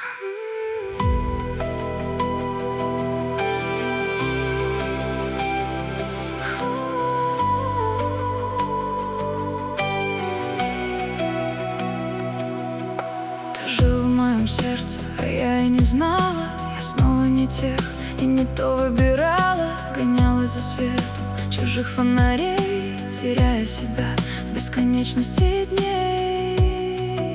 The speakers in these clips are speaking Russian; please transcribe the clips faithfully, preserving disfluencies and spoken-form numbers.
Ты жил в моем сердце, а я и не знала. Я снова не тех и не то выбирала. Гонялась за светом чужих фонарей, теряя себя в бесконечности дней.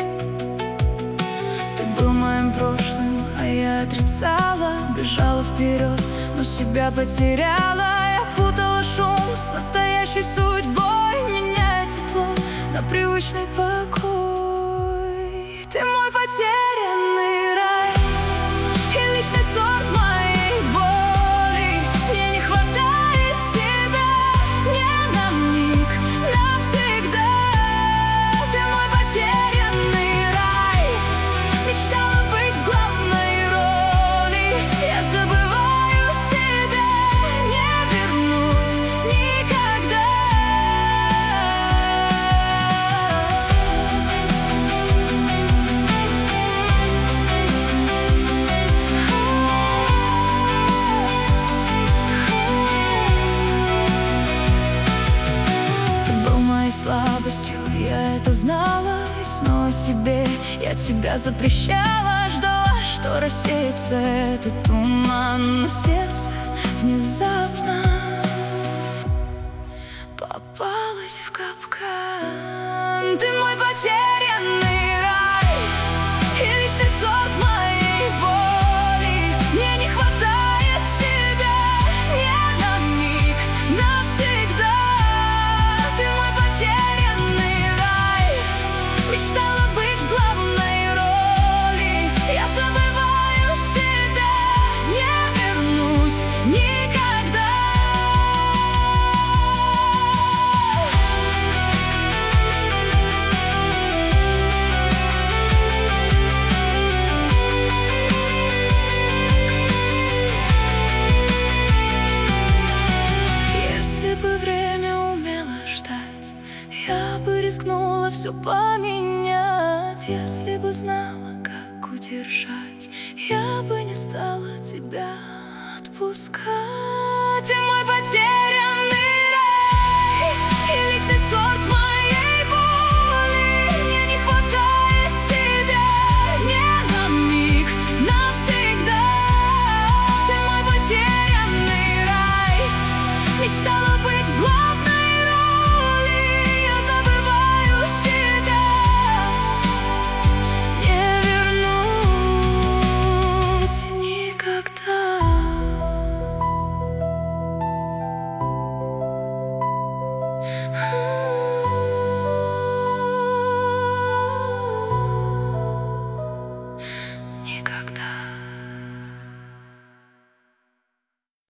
Ты был моим прошлым, а я отрицала. Бежала вперед, но себя потеряла. Я путала шум с настоящей судьбой, меняя тепло на привычный покой. Ты мой потерянный рай и личный сорт моей боли. Мне не хватает тебя ни на миг, навсегда. Ты мой потерянный рай, мечтала быть в главной роли. Я забываю себя, не вернуть никогда. Ты был моей слабостью, я это знала. И снова себе я тебя запрещала. Ждала, что рассеется этот туман, но сердце внезапно попалось в капкан. Ты мой потерянный рай и личный сорт моей боли. Мне не хватает тебя ни на миг, навсегда. Ты мой потерянный рай, мечтала быть в главной роли. Я забываю себя, не вернуть никогда. Если бы время умело ждать, я бы рискнула все поменять. Если бы знала, как удержать, я бы не стала тебя отпускать. Ты мой потерянный рай и личный сорт моей боли. Мне не хватает тебя ни на миг, навсегда. Ты мой потерянный рай, мечтала быть в главной роли. Я забываю себя, не вернуть никогда. Ah